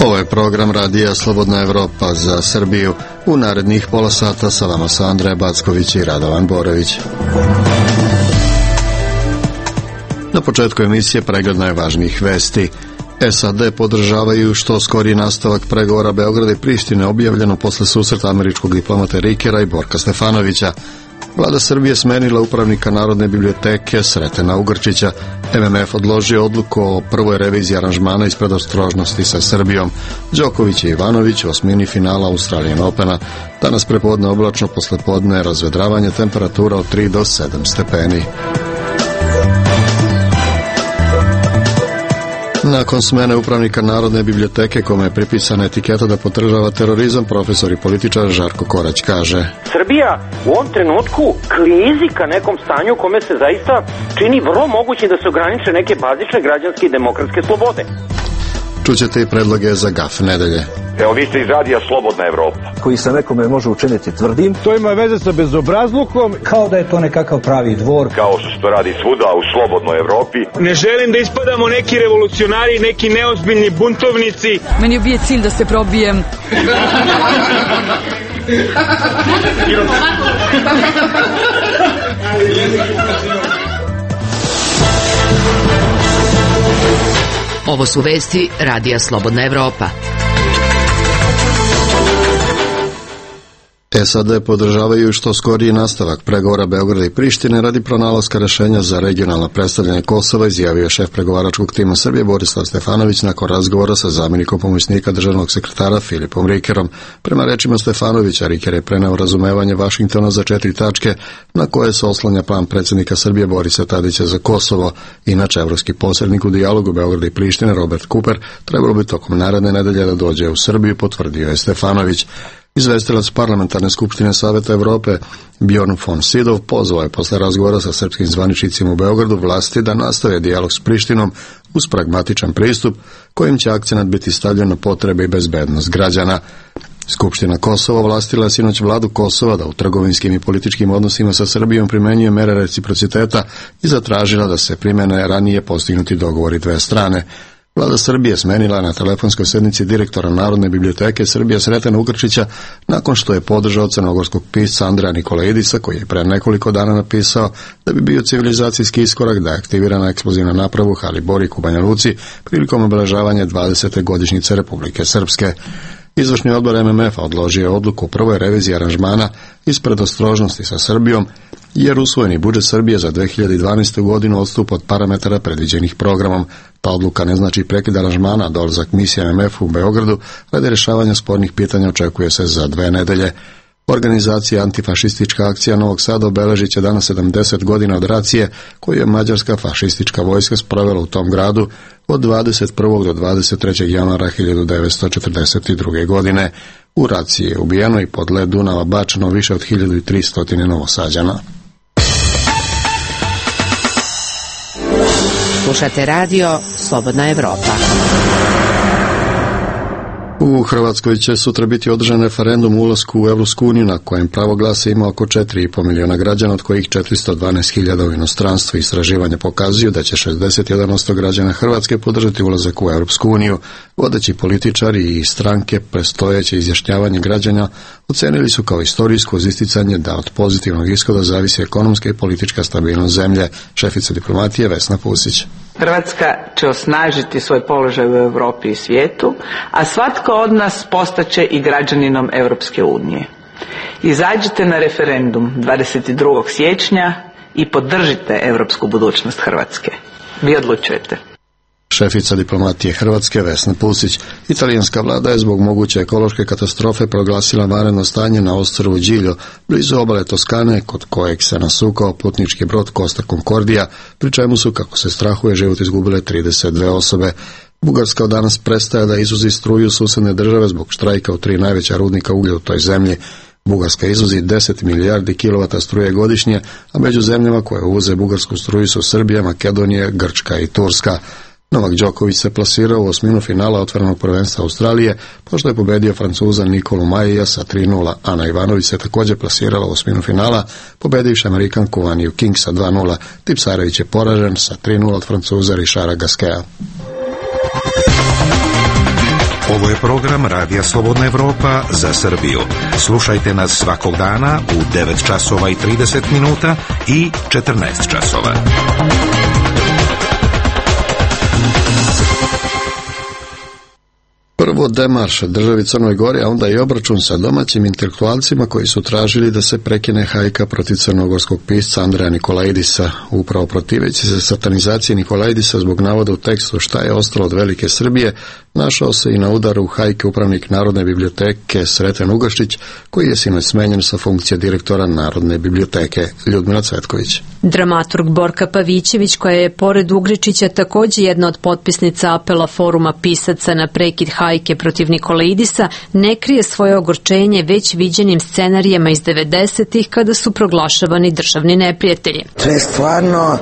Ovo je program Radija Slobodna Evropa za Srbiju. U narednih pola sata sa vama su Andreja Backović i Radovan Borović. Na početku emisije pregled najvažnijih vesti. SAD podržavaju što skoriji nastavak pregovora Beograda i Prištine, objavljeno posle susreta američkog diplomata Rikera i Borka Stefanovića. Vlada Srbije smenila upravnika Narodne biblioteke Sretena Ugrčića. MMF odložio odluku o prvoj reviziji aranžmana iz predostrožnosti sa Srbijom. Đoković i Ivanović u osmini finala Australian Opena. Danas prepodne oblačno, poslepodne razvedravanje, temperatura od 3 do 7 stepeni. Nakon smene upravnika Narodne biblioteke, kome je pripisana etiketa da podržava terorizam, profesor i političar Žarko Korać kaže: Srbija u ovom trenutku klizi ka nekom stanju u kome se zaista čini vrlo moguće da se ograniče neke bazične građanske i demokratske slobode. Čućete i predloge za GAF nedelje. Evo, vi ste iz Radija Slobodna Evropa. Koji se nekome može učiniti tvrdim. To ima veze sa bezobrazlukom. Kao da je to nekakav pravi dvor. Kao što se to radi svuda u Slobodnoj Evropi. Ne želim da ispadamo neki revolucionari, neki neozbiljni buntovnici. Meni je bio cilj da se probijem. Ovo su vesti Radija Slobodna Evropa. SAD podržavaju što skoriji nastavak pregovora Beograda i Prištine radi pronalaska rešenja za regionalno predstavljanje Kosova, izjavio šef pregovaračkog tima Srbije Borislav Stefanović nakon razgovora sa zamjenikom pomoćnika državnog sekretara Filipom Rikerom. Prema rečima Stefanovića, Riker je preneo razumevanje Vašingtona za 4 tačke na koje se oslanja plan predsjednika Srbije Borisa Tadića za Kosovo. Inače, evropski posrednik u dijalogu Beograda i Prištine Robert Cooper trebalo bi tokom naredne nedelje da dođe u Srbiju, potvrdio je Stefanović. Izvestilac Parlamentarne skupštine Saveta Evrope Bjorn von Sydow pozvao je posle razgovora sa srpskim zvaničnicima u Beogradu vlasti da nastave dijalog s Prištinom uz pragmatičan pristup kojim će akcenat biti stavljen na potrebe i bezbednost građana. Skupština Kosova vlastila je sinoć vladu Kosova da u trgovinskim i političkim odnosima sa Srbijom primenjuje mere reciprociteta i zatražila da se primene ranije postignuti dogovori dve strane. Vlada Srbije smenila na telefonskoj sednici direktora Narodne biblioteke Srbije Sretena Ugrčića nakon što je podržao crnogorskog pisca Andreja Nikolaidisa, koji je pre nekoliko dana napisao da bi bio civilizacijski iskorak da je aktivirana eksplozivna naprava u Hali Borik u Banja Luci prilikom obeležavanja 20. godišnjice Republike Srpske. Izvršni odbor MMF-a odložio odluku o prvoj reviziji aranžmana iz predostrožnosti sa Srbijom, jer usvojeni budžet Srbije za 2012. godinu odstupa od parametara predviđenih programom. Ta odluka ne znači prekid aranžmana, a dolazak misije MMF u Beogradu radi rješavanja spornih pitanja očekuje se za 2 nedelje. Organizacija Antifašistička akcija Novog Sada obeležit će danas 70 godina od racije koju je mađarska fašistička vojska sprovela u tom gradu od 21. do 23. januara 1942. godine. U raciji je ubijeno i pod led Dunava bačeno više od 1300 Novosađana. Slušate radio Slobodna Evropa. U Hrvatskoj će sutra biti održan referendum o ulasku u Evropsku uniju na kojem pravo glasa ima oko 4,5 miliona građana, od kojih 412.000 u inostranstvu. Istraživanja pokazuju da će 61% građana Hrvatske podržati ulazak u Evropsku uniju. Vodeći političari i stranke predstojeće izjašnjavanje građana ocenili su kao istorijsko uz isticanje da od pozitivnog ishoda zavisi ekonomska i politička stabilnost zemlje. Šefica diplomatije Vesna Pusić. Hrvatska će osnažiti svoj položaj u Europi i svijetu, a svatko od nas postaće i građaninom Europske unije. Izađite na referendum 22. siječnja i podržite europsku budućnost Hrvatske. Vi odlučujete. Šefica diplomatije Hrvatske Vesna Pusić. Italijanska vlada je zbog moguće ekološke katastrofe proglasila vanredno stanje na ostrvu Điljo, blizu obale Toskane, kod kojeg se nasukao putnički brod Costa Concordia, pri čemu su, kako se strahuje, život izgubile 32 osobe. Bugarska od danas prestaje da izvozi struju susedne države zbog štrajka u 3 najveća rudnika uglja u toj zemlji. Bugarska izvozi 10 milijardi kilovata struje godišnje, a među zemljama koje uvoze bugarsku struju su Srbija, Makedonija, Grčka i Turska. Novak Đoković se plasirao u osminu finala otvorenog prvenstva Australije, pošto je pobedio Francuza Nikolu Maija sa 3:0. Ana Ivanović se također plasirala u osminu finala, pobedivši Amerikanku Vaniju King sa 2:0. Tipsarević je poražen sa 3:0 od Francuza Richarda Gasqueta. Ovo je program Radija Slobodna Evropa za Srbiju. Slušajte nas svakog dana u 9 časova i 30 minuta i 14 časova. Prvo demarš državi Crnoj Gori, a onda i obračun sa domaćim intelektualcima koji su tražili da se prekine hajka protiv crnogorskog pisca Andreja Nikolaidisa. Upravo protiveći se satanizaciji Nikolaidisa zbog navoda u tekstu Šta je ostalo od Velike Srbije, našao se i na udaru hajke upravnik Narodne biblioteke Sreten Ugašić, koji je sinoć smenjen sa funkcije direktora Narodne biblioteke. Ljudmila Cvetković. Dramaturg Borka Pavićević, koja je pored Ugričića također jedna od potpisnica apela Foruma pisaca na prekid hajke protiv Nikolaidisa, ne krije svoje ogorčenje već viđenim scenarijama iz 90-ih kada su proglašavani državni neprijatelji. To je stvarno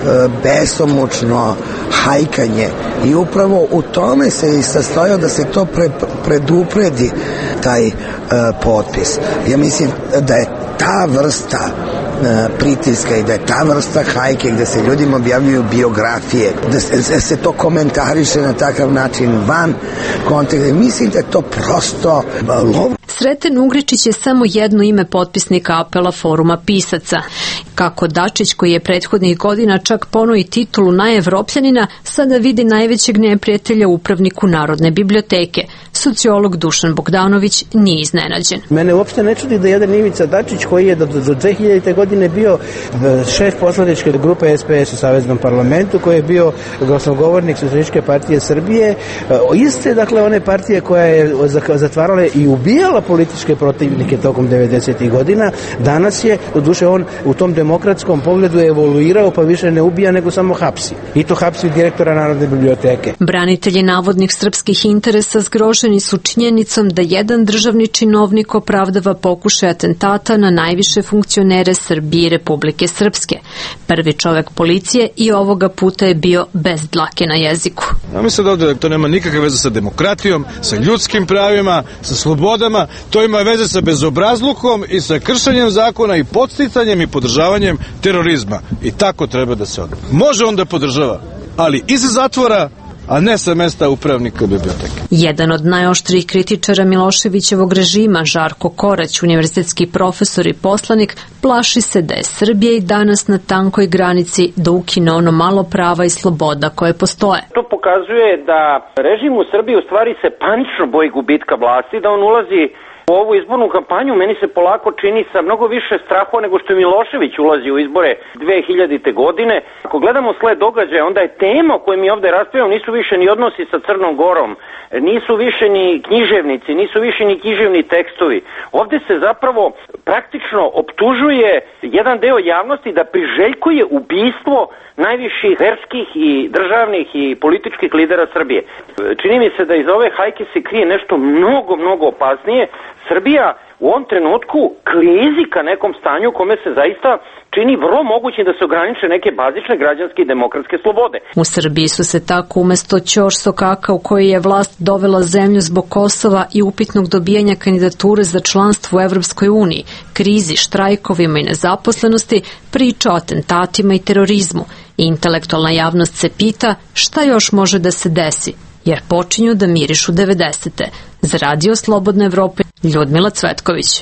besomučno hajkanje i upravo u tome se i sastojao da se to predupredi taj potpis. Ja mislim da je ta vrsta pritiska i da je ta vrsta hajke gde se ljudima objavljuju biografije, da se to komentariše na takav način van konteksta. Mislim da je to prosto lovno. Sreten Ugričić je samo jedno ime potpisnika apela Foruma pisaca. Kako Dačić, koji je prethodnih godina čak poneo i titulu najevropljanina, sada vidi najvećeg neprijatelja upravniku Narodne biblioteke. Sociolog Dušan Bogdanović nije iznenađen. Mene uopšte ne čudi da jedan Ivica Dačić, koji je do 2000. godine bio šef poslaničke grupe SPS u Saveznom parlamentu, koji je bio glasnogovornik Socijalističke partije Srbije, iste, dakle, one partije koja je zatvarala i ubijala političke protivnike tokom 90. godina, danas je, doduše, on u tom demokratskom pogledu je evoluirao, pa više ne ubija, nego samo hapsi. I to hapsi direktora Narodne biblioteke. Branitelji navodnih srpskih interesa zgroženi su činjenicom da jedan državni činovnik opravdava pokušaj atentata na najviše funkcionere Srbije i Republike Srpske. Prvi čovek policije i ovoga puta je bio bez dlake na jeziku. Ja mislim da to nema nikakve veze sa demokratijom, sa ljudskim pravima, sa slobodama, to ima veze sa bezobrazlukom i sa kršenjem zakona i podsticanjem i podržavanjem terorizma. I tako treba da se odnosi. Može on da podržava, ali iza zatvora, a ne sa mesta upravnika biblioteke. Jedan od najoštrijih kritičara Miloševićevog režima, Žarko Korać, univerzitetski profesor i poslanik, plaši se da je Srbija i danas na tankoj granici da ukine ono malo prava i sloboda koje postoje. To pokazuje da režim u Srbiji u stvari se panično boji gubitka vlasti, da on ulazi u ovu izbornu kampanju, meni se polako čini sa mnogo više strahova nego što je Milošević ulazi u izbore 2000. godine. Ako gledamo sled događaja, onda je tema o kojoj mi ovde raspravljamo nisu više ni odnosi sa Crnom Gorom, nisu više ni književnici, nisu više ni književni tekstovi. Ovde se zapravo praktično optužuje jedan deo javnosti da priželjkuje ubistvo najviših verskih i državnih i političkih lidera Srbije. Čini mi se da iz ove hajke se krije nešto mnogo opasnije. Srbija u ovom trenutku klizi ka nekom stanju u kome se zaista čini vrlo moguće da se ograniče neke bazične građanske i demokratske slobode. U Srbiji su se tako umesto ćoš sokaka u kojoj je vlast dovela zemlju zbog Kosova i upitnog dobijanja kandidature za članstvo u Evropskoj uniji, krizi, štrajkovima i nezaposlenosti, priča o atentatima i terorizmu. Intelektualna javnost se pita šta još može da se desi, jer počinju da mirišu 90. Za Radio Slobodna Evropa, Ljudmila Cvetković.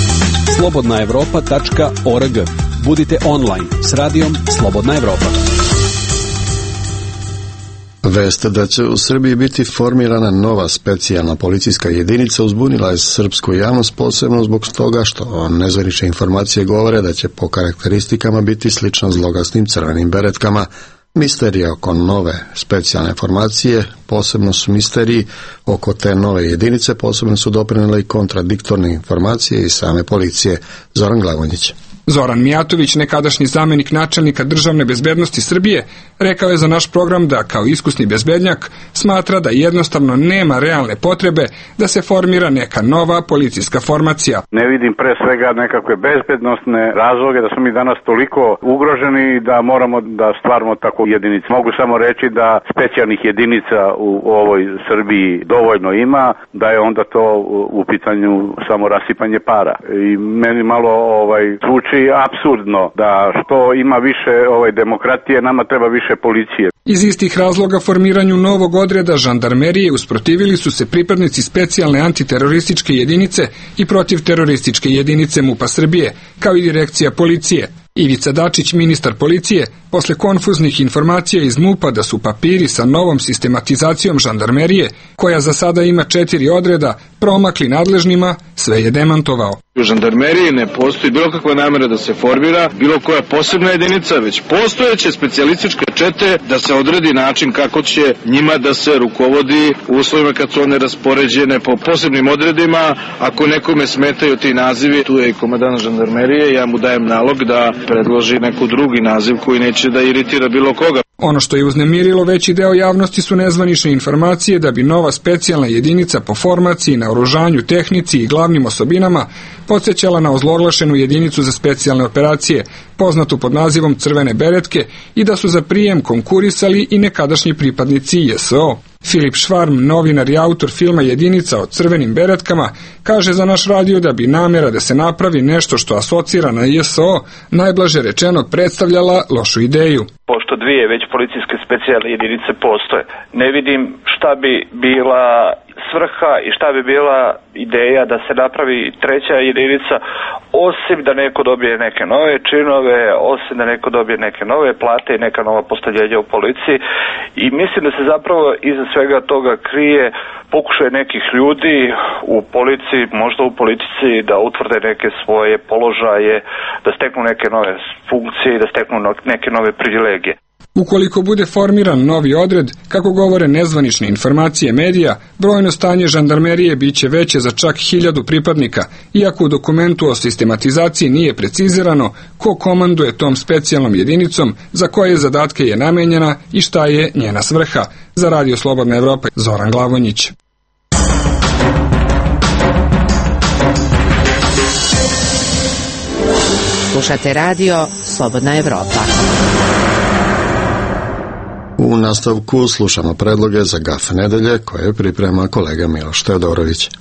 slobodnaevropa.org. Budite online s radijom Slobodna Evropa. Vest da će u Srbiji biti formirana nova specijalna policijska jedinica uzbunila je srpsku javnost, posebno zbog toga što nezvanične informacije govore da će po karakteristikama biti slično zlogasnim crvenim beretkama. Misterije oko nove specijalne formacije, posebno su misteriji oko te nove jedinice, posebno su doprinele i kontradiktorne informacije i same policije. Zoran Glagoljić. Zoran Mijatović, nekadašnji zamenik načelnika državne bezbednosti Srbije, rekao je za naš program da kao iskusni bezbednjak smatra da jednostavno nema realne potrebe da se formira neka nova policijska formacija. Ne vidim pre svega nekakve bezbednostne razloge da smo mi danas toliko ugroženi da moramo da stvaramo takvu jedinicu. Mogu samo reći da specijalnih jedinica u ovoj Srbiji dovoljno ima, da je onda to u pitanju samo rasipanje para. I meni malo zvuči apsurdno da što ima više demokratije, nama treba više policije. Iz istih razloga formiranju novog odreda žandarmerije usprotivili su se pripadnici specijalne antiterorističke jedinice i protivterorističke jedinice MUP-a Srbije, kao i direkcija policije. Ivica Dačić, ministar policije, posle konfuznih informacija iz MUP-a da su papiri sa novom sistematizacijom žandarmerije, koja za sada ima 4 odreda, promakli nadležnima, sve je demantovao. U žandarmeriji ne postoji bilo kakva namera da se formira bilo koja posebna jedinica, već postojeće specijalističke čete da se odredi način kako će njima da se rukovodi u uslovima kad su one raspoređene po posebnim odredima. Ako nekome smetaju ti nazivi, tu je i komandant žandarmerije, ja mu dajem nalog da predloži neku drugi naziv koji neće da iritira bilo koga. Ono što je uznemirilo veći deo javnosti su nezvanične informacije da bi nova specijalna jedinica po formaciji, naoružanju, tehnici i glavnim osobinama podsjećala na ozloglašenu jedinicu za specijalne operacije, poznatu pod nazivom Crvene beretke, i da su za prijem konkurisali i nekadašnji pripadnici JSO. Filip Švarm, novinar i autor filma Jedinica o crvenim beretkama, kaže za naš radio da bi namjera da se napravi nešto što asocira na JSO, najblaže rečeno, predstavljala lošu ideju. Pošto 2 već policijske specijalne jedinice postoje, ne vidim šta bi bila svrha i šta bi bila ideja da se napravi 3. jedinica, osim da neko dobije neke nove činove, osim da neko dobije neke nove plate i neka nova postavljenja u policiji. I mislim da se zapravo iza svega toga krije pokušaj nekih ljudi u policiji, možda u politici, da utvrde neke svoje položaje, da steknu neke nove funkcije i da steknu neke nove privilegije. Ukoliko bude formiran novi odred, kako govore nezvanične informacije medija, brojno stanje žandarmerije biće veće za čak 1000 pripadnika, iako u dokumentu o sistematizaciji nije precizirano ko komanduje tom specijalnom jedinicom, za koje zadatke je namenjena i šta je njena svrha. Za Radio Slobodna Evropa, Zoran Glavonjić. Slušate radio Slobodna Evropa. U nastavku slušamo predloge za GAF nedelje koje priprema kolega Miloš Teodorović.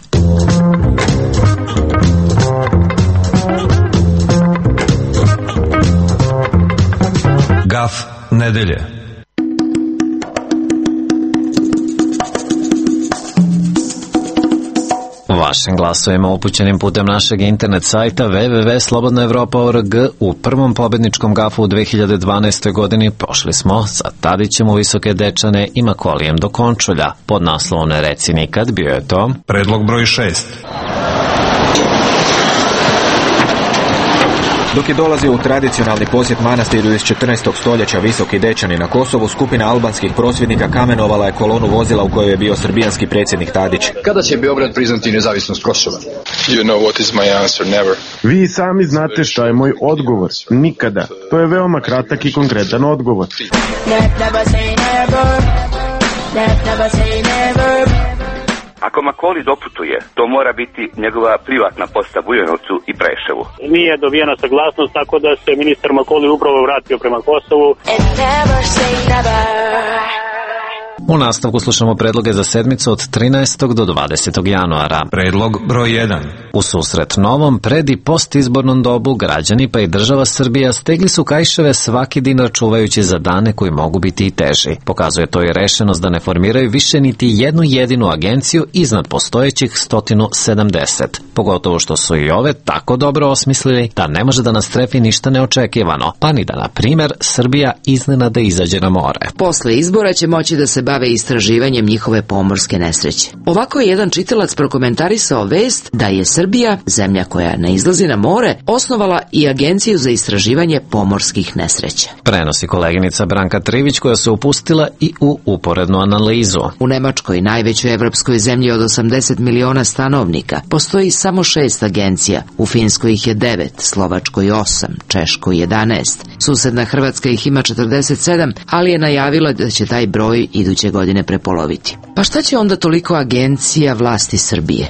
GAF nedelje. Vašim glasovima upućenim putem našeg internet sajta www.slobodnaevropa.org u prvom pobedničkom GAF-u u 2012. godini pošli smo sa Tadićem u Visoke Dečane i Makolijem do Končulja. Pod naslovom Ne reci nikad bio je to predlog broj 6. Dok je dolazio u tradicionalni posjet manastiru iz 14. stoljeća Visoki Dečani na Kosovu, skupina albanskih prosvjednika kamenovala je kolonu vozila u kojoj je bio srbijanski predsjednik Tadić. Kada će Beograd priznati nezavisnost Kosova? You know what is my answer, never. Vi sami znate šta je moj odgovor. Nikada. To je veoma kratak i konkretan odgovor. Never say never. Never say never. Ako Makoli doputuje, to mora biti njegova privatna posta Bujanovcu i Preševu. Nije dobijena saglasnost, tako da se ministar Makoli upravo vratio prema Kosovu. U nastavku slušamo predloge za sedmicu od 13. do 20. januara. Predlog broj 1. U susret novom pred i postizbornom dobu građani pa i država Srbija stegli su kaiševe svaki dinar čuvajući za dane koji mogu biti i teži. Pokazuje to i rešenost da ne formiraju više niti jednu jedinu agenciju iznad postojećih 170. Pogotovo što su i ove tako dobro osmislili da ne može da nas trefi ništa neočekivano, pa ni da, na primer, Srbija iznenada izađe na more. Posle izbora će moći da se bave istraživanjem njihove pomorske nesreće. Ovako je jedan čitalac prokomentarisao vest da je Srbija, zemlja koja ne izlazi na more, osnovala i agenciju za istraživanje pomorskih nesreća. Prenosi koleginica Branka Trivić koja se upustila i u uporednu analizu. U Nemačkoj, najvećoj evropskoj zemlji od 80 miliona stanovnika, postoji samo 6 agencija. U Finskoj ih je 9, Slovačkoj 8, Češkoj 11. Susedna Hrvatska ih ima 47, ali je najavila da će taj broj iduće godine prepoloviti. Pa šta će onda toliko agencija vlasti Srbije?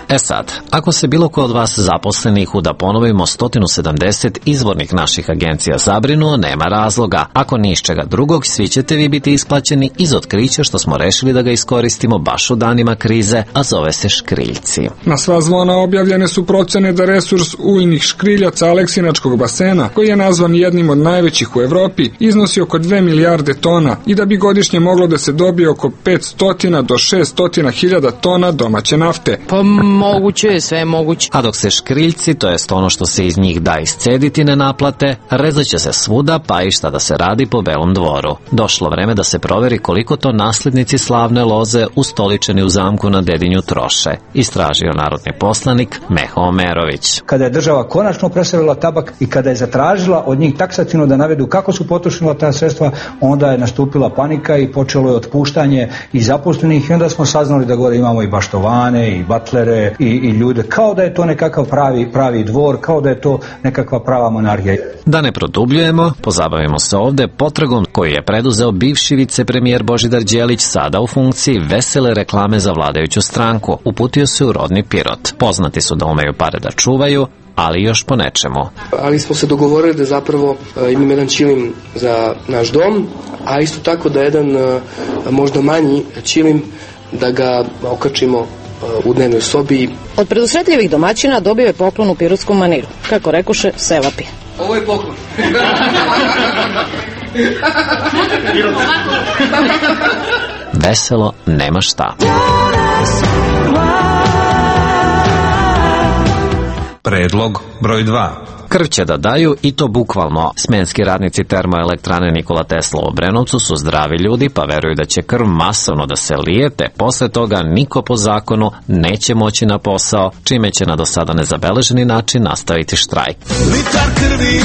Sad, ako se bilo ko od vas zaposlenih u, da ponovimo, 170 izvornih naših agencija zabrinuo, nema razloga. Ako ni iz čega drugog, svi ćete vi biti isplaćeni iz otkrića što smo rešili da ga iskoristimo baš u danima krize, a zove se škriljci. Na sva zvona objavljene su procene da resurs ujnih škriljaca Aleksinačkog basena, koji je nazvan jednim od najvećih u Evropi, iznosi oko 2 milijarde tona i da bi godišnje moglo da se dobije oko 500 do 600 hiljada tona domaće nafte. Pa moguće je, sve je moguće. A dok se škriljci, to jest ono što se iz njih da iscediti, ne naplate, rezat će se svuda, pa i šta da se radi po Belom dvoru. Došlo vreme da se proveri koliko to naslednici slavne loze ustoličeni u zamku na Dedinju troše, istražio narodni poslanik Meho Omerović. Kada je država konačno preselila tabak i kada je zatražila od njih taksativno da navedu kako su potrošila ta sredstva, onda je nastupila panika i počelo je otpuštanje i zaposlenih i onda smo saznali da gore imamo i baštovane i batlere i ljude, kao da je to nekakav pravi dvor, kao da je to nekakva prava monarhija. Da ne produbljujemo, pozabavimo se ovde potragom koju je preduzeo bivši vicepremijer Božidar Đelić, sada u funkciji vesele reklame za vladajuću stranku. Uputio se u rodni Pirot. Poznati su da umeju pare da čuvaju, ali još po nečemu. Ali smo se dogovorili da zapravo imam jedan čilim za naš dom, a isto tako da jedan možda manji čilim da ga okačimo u dnevnoj sobi. Od predusretljivih domaćina dobio je poklon u pirotskom maniru. Kako rekoše, sevapi. Ovo je poklon. Veselo nema šta. Predlog broj 2. Krv će da daju i to bukvalno. Smenski radnici termoelektrane Nikola Tesla u Obrenovcu su zdravi ljudi pa veruju da će krv masovno da se lije, te posle toga niko po zakonu neće moći na posao, čime će na do sada nezabeleženi način nastaviti štrajk. Litar krvi,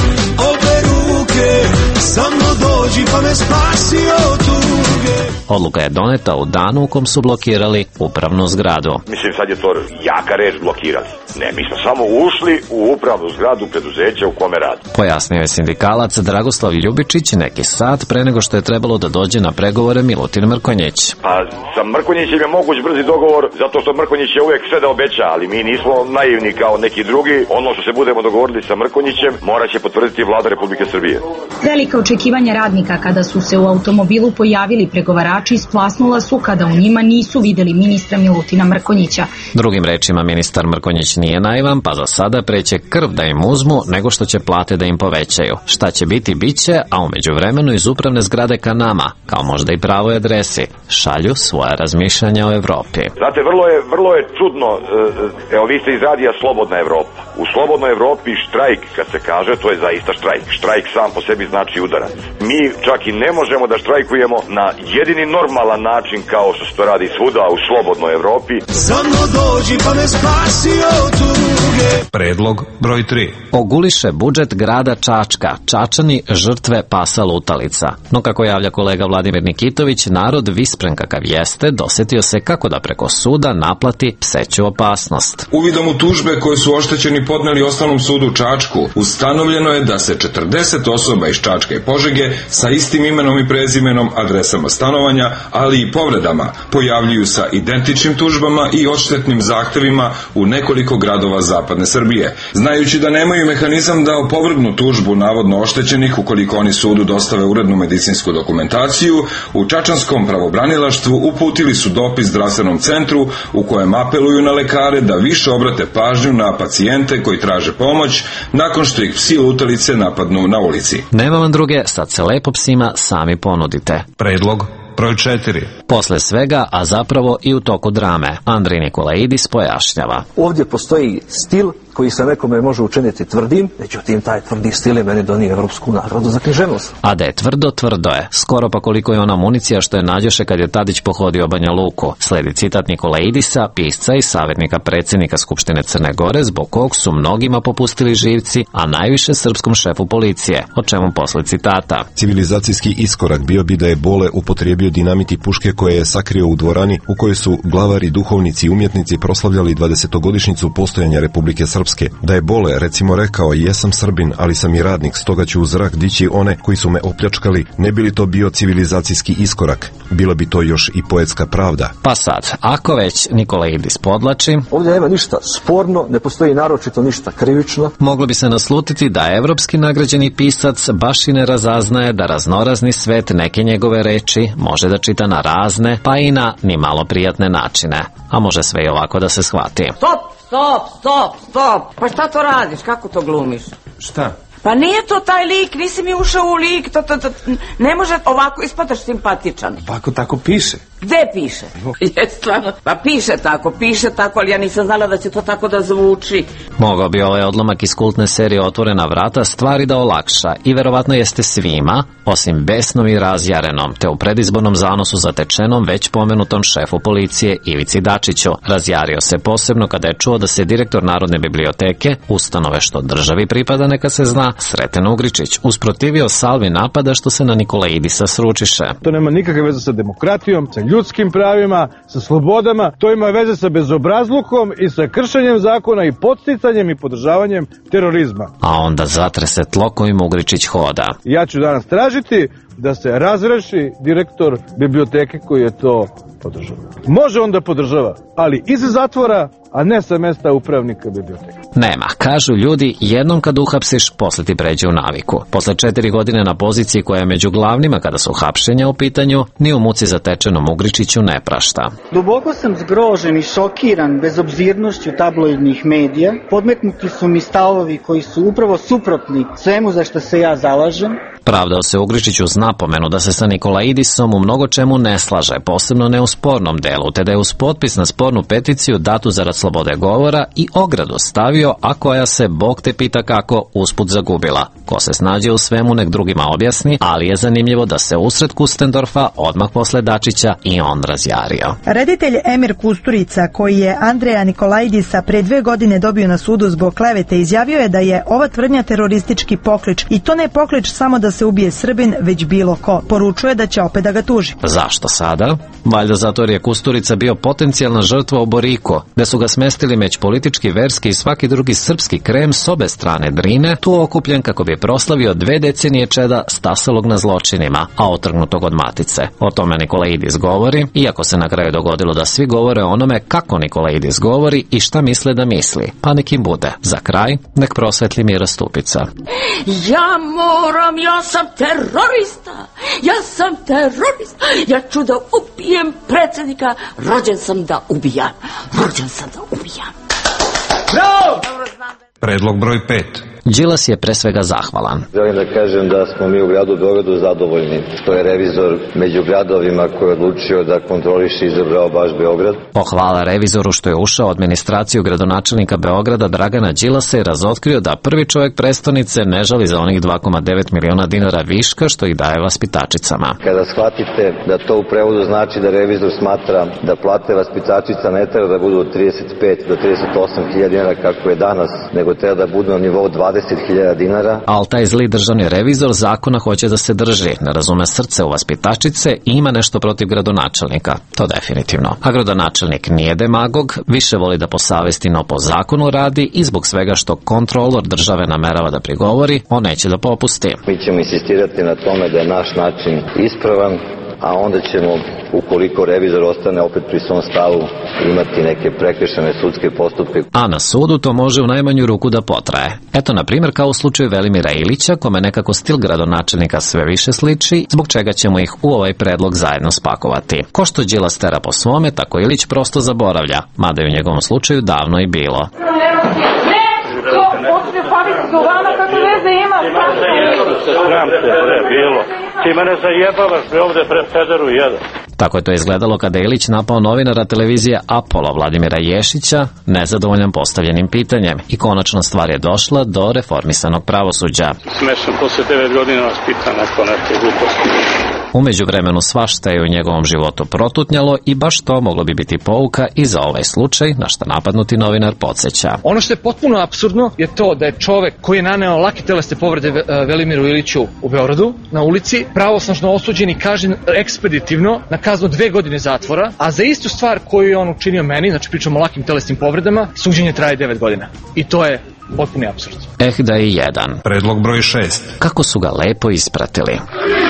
obe ruke, samo dođi pa me spasi od tuge. Odluka je doneta u danu u kom su blokirali upravnu zgradu. Mislim, sad je to jaka reč, blokirali. Ne, mi smo samo ušli u upravnu zgradu preduzeća u kome radi. Pojasnio je sindikalac Dragoslav Ljubičić neki sat pre nego što je trebalo da dođe na pregovore Milutin Mrkonjić. Pa sa Mrkonjićem je moguć brzi dogovor, zato što Mrkonjić je uvek sve da obeća, ali mi nismo naivni kao neki drugi. Ono što se budemo dogovorili sa Mrkonjićem morat će potvrditi vlada Republike Srbije. Velika očekivanja radnika kada su se u automobilu pojavili pregovarači splasnula su kada u njima nisu videli ministra Milutina Mrkonjića. Drugim rečima, ministar Mrkonjić nije naivan, pa za sada preće krv da im uzmu nego što će plate da im povećaju. Šta će biti, bit će, a umeđu vremenu iz upravne zgrade ka nama, kao možda i pravoj adresi, šalju svoja razmišljanja o Evropi. Znate, vrlo je čudno, evo vi ste iz radija Slobodna Evropa. U Slobodnoj Evropi štrajk, kad se kaže, to je zaista štrajk. Štrajk sam po sebi znači udarac. Mi čak i ne možemo da štrajkujemo na jedini normalan način kao što se to radi svuda u Slobodnoj Evropi. Samo dođi pa me spasi od tuge. Predlog broj 3. Oguliše budžet grada Čačka, Čačani žrtve pasa lutalica. No kako javlja kolega Vladimir Nikitović, narod vispren kakav jeste, dosetio se kako da preko suda naplati pseću opasnost. Uvidom u tužbe koje su oštećeni podneli Osnovnom sudu u Čačku, ustanovljeno je da se 40 osoba iz Čačka i Požege sa istim imenom i prezimenom, adresama stanovanja, ali i povredama pojavljuju sa identičnim tužbama i odštetnim zahtevima u nekoliko gradova zapadne Srbije. Znajući da nemaju mehanizam da opovrgnu tužbu navodno oštećenih ukoliko oni sudu dostave urednu medicinsku dokumentaciju, u Čačanskom pravobranilaštvu uputili su dopis zdravstvenom centru u kojem apeluju na lekare da više obrate pažnju na pacijente koji traže pomoć nakon što ih psi lutalice napadnu na ulici. Nema vam druge, sad se lepo psima sami ponudite. Predlog broj 4. Posle svega, a zapravo i u toku drame, Andrej Nikolaidis pojašnjava. Ovdje postoji stil koji se nekome može učiniti tvrdim, međutim taj tvrdi stil je meni donio Evropsku nagradu za književnost. A da je tvrdo, tvrdo je. Skoro pa koliko je ona municija što je nađoše kad je Tadić pohodio Banja Luku. Sledi citat Nikolaidisa, pisca i savjetnika predsjednika Skupštine Crne Gore, zbog kog su mnogima popustili živci, a najviše srpskom šefu policije, o čemu posle citata. Civilizacijski iskorak bio bi da je Bole upotrijebio dinamit i puške koje je sakrio u dvorani u kojoj su glavari, duhovnici i umjetnici proslavljali 20-godišnjicu postojanja Republike Srpske. Da je Bole, recimo, rekao: jesam Srbin, ali sam i radnik, stoga ću u zrak dići one koji su me opljačkali, ne bi li to bio civilizacijski iskorak? Bila bi to još i poetska pravda. Pa sad, ako već Nikolaidis podlači, ovdje nema ništa sporno, ne postoji naročito ništa krivično. Moglo bi se naslutiti da evropski nagrađeni pisac baš i ne razaznaje da raznorazni svet neke njegove reči može da čita na razne, pa i na ni malo prijatne načine. A može sve i ovako da se shvati. Stop! Pa šta to radiš? Kako to glumiš? Šta? Pa nije to taj lik, nisi mi ušao u lik, ne može ovako, ispadaš simpatičan. Pa ako tako piše. Gde piše? Stvarno, pa piše tako, ali ja nisam znala da će to tako da zvuči. Mogao bi ovaj odlomak iz kultne serije Otvorena vrata stvari da olakša i verovatno jeste svima, osim besnom i razjarenom, te u predizbornom zanosu zatečenom već pomenutom šefu policije Ivici Dačiću. Razjario se posebno kada je čuo da se direktor Narodne biblioteke, ustanove što državi pripada neka se zna, Sreten Ugričić, usprotivio salvi napada što se na Nikolaidisa sručiše. To nema nikakve veze sa demokratijom, sa ljudskim pravima, sa slobodama, to ima veze sa bezobrazlukom i sa kršenjem zakona i podsticanjem i podržavanjem terorizma. A onda zatrese tlo kojim Ugričić hoda. Ja ću danas tražiti da se razreši direktor biblioteke koji je to podržava. Može on da podržava, ali iz zatvora, a ne sa mesta upravnika biblioteke. Nema, kažu ljudi, jednom kad uhapsiš, posle ti pređe u naviku. Posle 4 godine na poziciji koja je među glavnima kada su hapšenja u pitanju, ni u muci zatečenom Ugričiću ne prašta. Duboko sam zgrožen i šokiran bezobzirnošću tabloidnih medija. Podmetnuti su mi stavovi koji su upravo suprotni svemu za što se ja zalažem. Pravdao se Ugričić uz napomenu da se sa Nikolaidisom u mnogo čemu ne slaže, posebno ne u spornom delu, te da je uz potpis na spornu peticiju datu zarad slobode govora i ogradu stavio, a koja se, Bog te pita kako, usput zagubila. Ko se snađe u svemu nek drugima objasni, ali je zanimljivo da se usred Kustendorfa odmah posle Dačića i on razjario. Reditelj Emir Kusturica, koji je Andreja Nikolaidisa pre 2 godine dobio na sudu zbog klevete, izjavio je da je ova tvrdnja teroristički poklič, i to ne poklič samo da se ubije Srbin, već bilo ko. Poručuje da će opet da ga tuži. Zašto sada? Valjda zato jer je Kusturica bio potencijalna žrtva u Boriku, gde su ga smestili među politički, verski i svaki drugi srpski krem s obe strane Drine, tu okupljen kako bi proslavio 2 decenije čeda stasalog na zločinima, a otrgnutog od matice. O tome Nikolaidis govori, iako se na kraju dogodilo da svi govore o onome kako Nikolaidis govori i šta misle da misli. Pa nek im bude. Za kraj, nek prosvetli Mira Stupica. Ja sam terorista, ja ću da ubijem predsjednika, rođen sam da ubijam. Bravo! Predlog broj 5. Đilas je pre svega zahvalan. Želim da kažem da smo mi u gradu Beogradu zadovoljni što je revizor među gradovima koji je odlučio da kontroliše i izabrao baš Beograd. Pohvala revizoru što je ušao u administraciju gradonačelnika Beograda Dragana Đilasa i razotkrio da prvi čovjek prestonice ne žali za onih 2,9 miliona dinara viška što ih daje vaspitačicama. Kada shvatite da to u prevodu znači da revizor smatra da plate vaspitačica ne treba da budu od 35 do 38 hiljada dinara kako je danas, nego treba da budu na nivou 20.000 dinara. Al taj zli državni revizor zakona hoće da se drži, ne razume srce u vaspitačice i ima nešto protiv gradonačelnika. To definitivno. A gradonačelnik nije demagog, više voli da po savesti no po zakonu radi i zbog svega što kontrolor države namerava da prigovori, on neće da popusti. Mi ćemo insistirati na tome da je naš način ispravan, a onda ćemo, ukoliko revizor ostane opet pri svom stavu, imati neke prekršajne sudske postupke. A na sudu to može u najmanju ruku da potraje. Eto, na primjer, kao u slučaju Velimira Ilića, kome nekako stil gradonačelnika sve više sliči, zbog čega ćemo ih u ovaj predlog zajedno spakovati. Ko što Đilas tera po svome, tako Ilić prosto zaboravlja, mada je u njegovom slučaju davno i bilo. Ti mene zajebavaš me ovde pred Federu 1. Tako je to izgledalo kada je Ilić napao novinara televizije Apollo Vladimira Ješića nezadovoljan postavljenim pitanjem i konačno stvar je došla do reformisanog pravosuđa. Smešno, posle 9 godina vas pita neko neke gluposti. U međuvremenu svašta je u njegovom životu protutnjalo i baš to moglo bi biti pouka i za ovaj slučaj, na šta napadnuti novinar podsjeća. Ono što je potpuno apsurdno je to da je čovek koji je naneo lake telesne povrede Velimiru Iliću u Beogradu na ulici pravosnažno osuđen i kažnjen ekspeditivno na kaznu 2 godine zatvora, a za istu stvar koju je on učinio meni, znači pričamo o lakim telesnim povredama, suđenje traje 9 godina. I to je potpuni apsurd. Da je jedan. Predlog broj 6. Kako su ga lepo ispratili.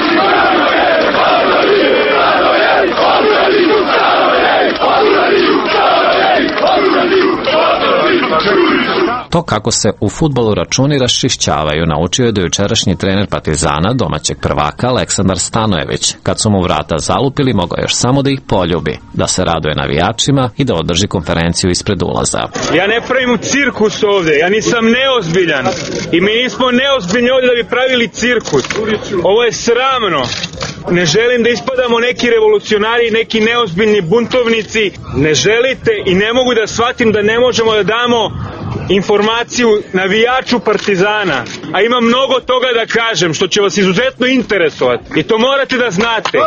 To kako se u fudbalu računi raščišćavaju naučio je dojučerašnji trener Partizana, domaćeg prvaka Aleksandar Stanojević. Kad su mu vrata zalupili, mogao još samo da ih poljubi, da se raduje navijačima i da održi konferenciju ispred ulaza. Ja ne pravim cirkus ovde, ja nisam neozbiljan i mi nismo neozbiljni ovde da bi pravili cirkus. Ovo je sramno. Ne želim da ispadamo neki revolucionari, neki neozbiljni buntovnici. Ne želite i ne mogu da shvatim da ne možemo da damo informaciju navijaču Partizana. A ima mnogo toga da kažem što će vas izuzetno interesovati. I to morate da znate.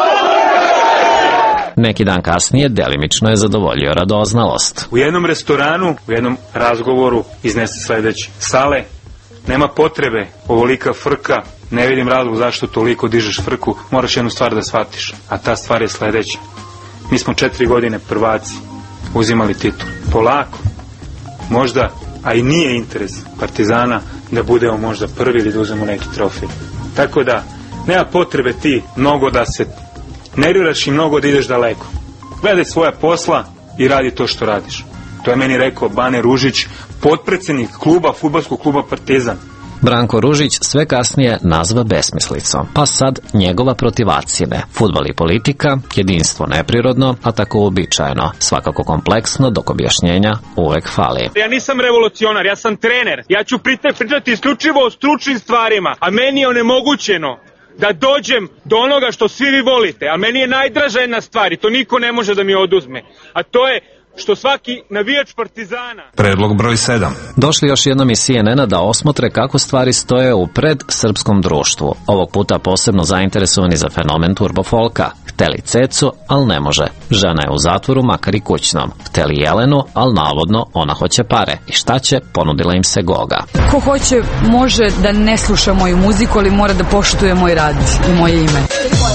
Neki dan kasnije delimično je zadovoljio radoznalost. U jednom restoranu, u jednom razgovoru iznese sledeći. Sale, nema potrebe, ovolika frka, ne vidim razlog zašto toliko dižeš frku, moraš jednu stvar da shvatiš, a ta stvar je sledeća. Mi smo 4 godine prvaci, uzimali titul. Polako, možda, a i nije interes Partizana da budemo možda prvi ili da uzmemo neki trofej. Tako da, nema potrebe ti mnogo da se nerviraš i mnogo da ideš daleko. Gledaj svoja posla i radi to što radiš. To je meni rekao Bane Ružić, potpredsednik kluba, fudbalskog kluba Partizan. Branko Ružić sve kasnije nazva besmislicom, pa sad njegova protiv acine. Fudbal i politika, jedinstvo neprirodno, a tako uobičajeno, svakako kompleksno, dok objašnjenja uvek fali. Ja nisam revolucionar, ja sam trener. Ja ću pričati isključivo o stručnim stvarima, a meni je onemogućeno da dođem do onoga što svi vi volite, a meni je najdraža jedna stvar i to niko ne može da mi oduzme, a to je što svaki navijač Partizana... Predlog broj 7. Došli još jednom iz CNN-a da osmotre kako stvari stoje u predsrpskom društvu. Ovog puta posebno zainteresovani za fenomen turbofolka. Hteli Cecu, ali ne može. Žena je u zatvoru, makar i kućnom. Hteli Jelenu, ali navodno ona hoće pare. I šta će? Ponudila im se Goga. Ko hoće može da ne sluša moju muziku, ali mora da poštuje moj rad i moje ime.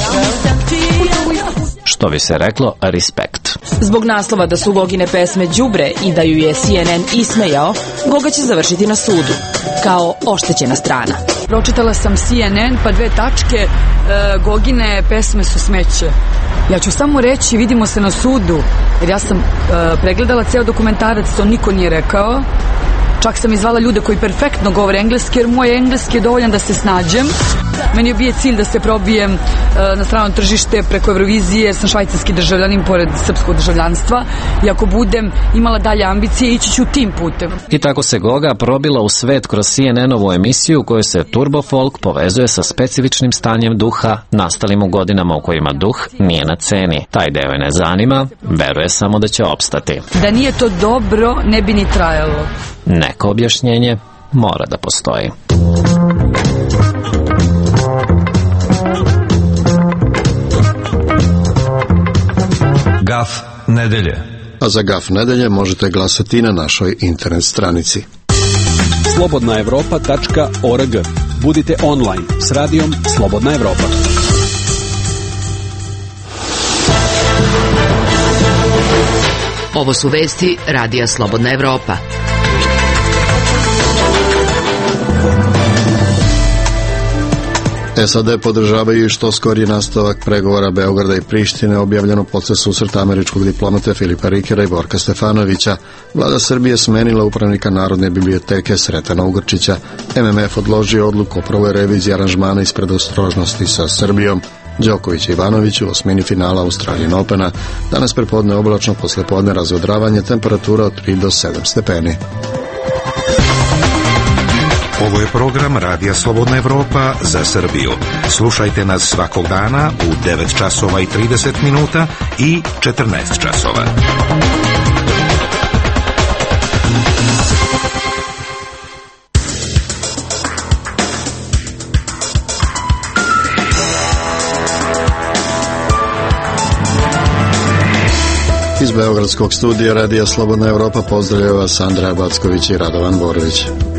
Što bi se reklo, respekt. Zbog naslova da su Gogine pesme đubre i da ju je CNN ismejao, Goga će završiti na sudu, kao oštećena strana. Pročitala sam CNN, pa 2 tačke, Gogine pesme su smeće. Ja ću samo reći, vidimo se na sudu, jer ja sam pregledala ceo dokumentarac, to niko nije rekao. Čak sam izvala ljude koji perfektno govore engleski, jer moj engleski je dovoljan da se snađem. Meni je bio cilj da se probijem na strano tržište preko Eurovizije, jer sam švajcarski državljanin pored srpskog državljanstva. I ako budem imala dalje ambicije, ići ću tim putem. I tako se Goga probila u svet kroz CNN-ovu emisiju u kojoj se turbofolk povezuje sa specifičnim stanjem duha, nastalim u godinama u kojima duh nije na ceni. Taj deo je ne zanima, veruje samo da će opstati. Da nije to dobro, ne bi ni trajalo. Neko objašnjenje mora da postoji. Gaf nedelje. A za Gaf nedelje možete glasati na našoj internet stranici. slobodnaevropa.org. Budite online s radijom Slobodna Evropa. Ovo su vesti Radija Slobodna Evropa. SAD podržavaju i što skoriji nastavak pregovora Beograda i Prištine, objavljeno posle susreta američkog diplomate Filipa Rikera i Borka Stefanovića. Vlada Srbije smenila upravnika Narodne biblioteke Sretana Ugrčića. MMF odložio odluku o prvoj reviziji aranžmana iz predostrožnosti sa Srbijom. Đoković i Ivanović u osmini finala Australian Opena. Danas prepodne oblačno, poslepodne razvedravanje, temperatura od 3 do 7 stepeni. Ovo je program Radija Slobodna Evropa za Srbiju. Slušajte nas svakog dana u 9 časova i 30 minuta i 14 časova. Beogradskog studija Radija Slobodna Evropa pozdravljaju vas Andreja Backović i Radovan Borović.